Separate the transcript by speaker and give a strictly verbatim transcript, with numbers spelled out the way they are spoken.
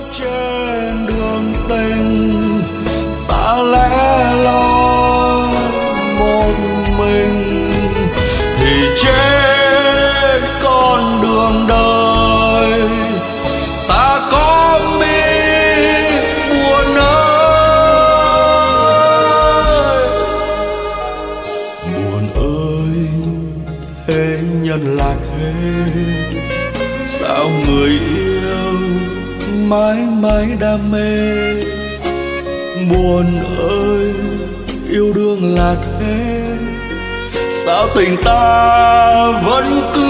Speaker 1: trên đường tình ta lẻ loi một mình, thì trên con đường đời ta có mi buồn ơi. Buồn ơi thế nhân là thế, sao người yêu mãi mãi đam mê. Buồn ơi yêu đương là thế, sao tình ta vẫn cứ